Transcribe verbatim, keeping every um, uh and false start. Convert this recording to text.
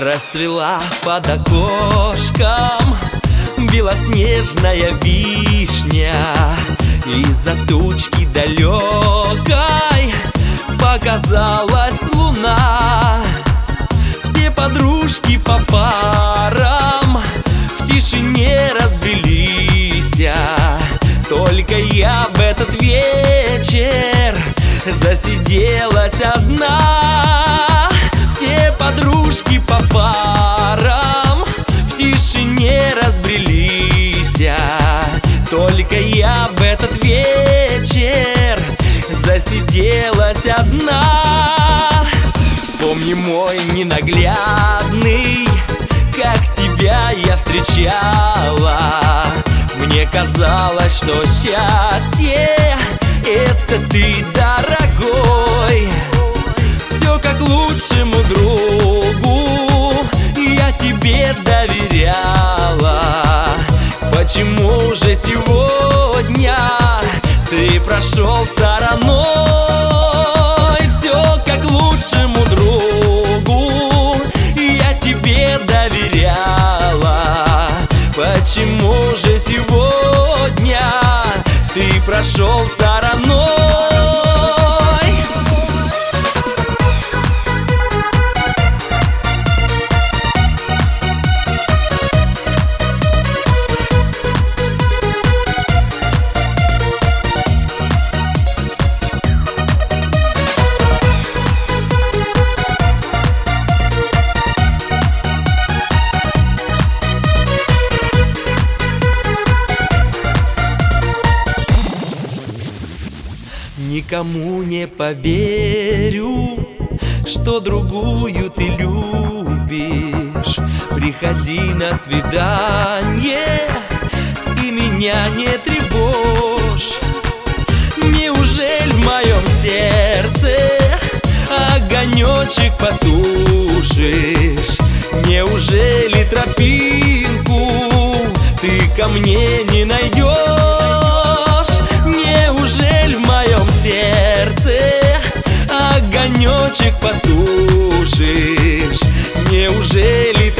Расцвела под окошком белоснежная вишня, из-за тучки далекой показалась луна. Все подружки по парам в тишине разбрелись, только я в этот вечер засиделась одна. Все подружки по парам в тишине разбрелись, только я в этот вечер засиделась одна. Вспомни, мой ненаглядный, как тебя я встречала. Мне казалось, что счастье — это ты, дорогой. Все как лучшему другу я тебе доверяла. Почему же сегодня ты прошел стороной? Все как лучшему другу я тебе доверяла. Почему же сегодня ты прошел стороной? Никому не поверю, что другую ты любишь. Приходи на свидание и меня не тревожь. Неужели в моем сердце огонечек потушишь? Неужели тропинку ты ко мне не найдешь? Неужели в моем сердце огонечек потушишь? Неужели